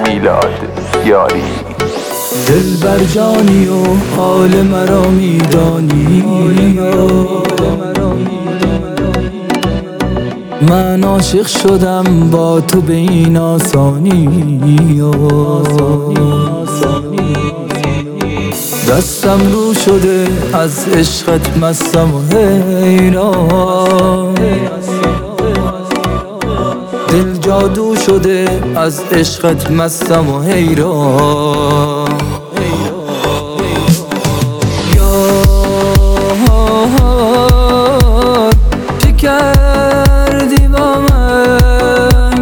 میلاد یاری. دل بر جانی و حال مرا میدانی، من عاشق شدم با تو به این آسانی. دستم رو شده از عشقت مستم و حیران، دل جادو شده از عشقت مستم و حیران. یار چه کردی با من،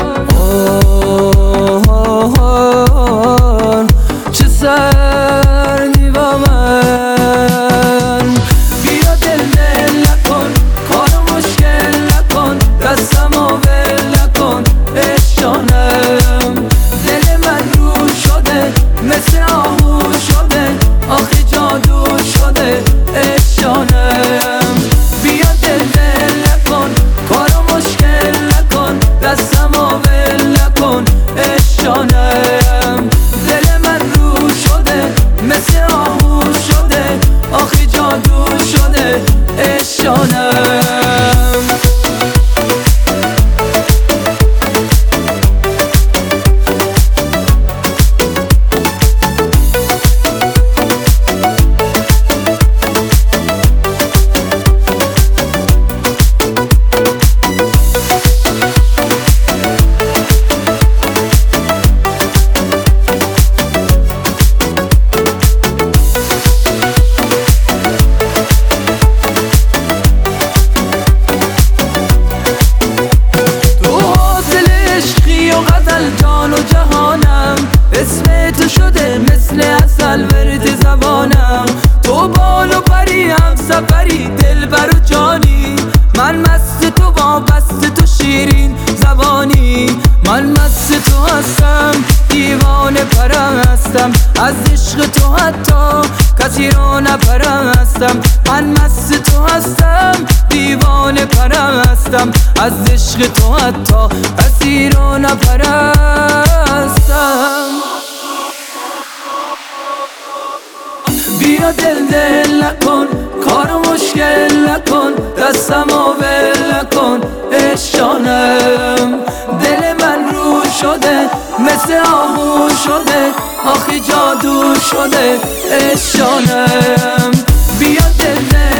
چه سردی با من. بیا دل نکن کارو مشکل نکن، دستمو ول نکن عشقانم. دل من رو شده مثل آهو شده، آخه جادو شده عشقانم. بیا دل نکن کارو مشکل نکن، دستمو ول نکن عشقانم. دل من رو شده مثل آهو شده، آخه جادو شده عشقانم. جان و جهانم اسم تو شده مثل عسل ورد زبانم. تو بال و پری هم سفری دل بر و جانی، من مست تو وابسته تو شیرین زبانی. من مست تو هستم دیوانه پرستم، از عشق تو حتی کسی رو نپرستم. من مست تو هستم دیوانه پرستم، از عشق تو حتی کسی رو نپرستم. بیا دل نکن کارو مشکل نکن، دستمو ول نکن عشقانم. دل من رو شده مثل آهو شده، آخه جادو شده عشقانم. بیا دل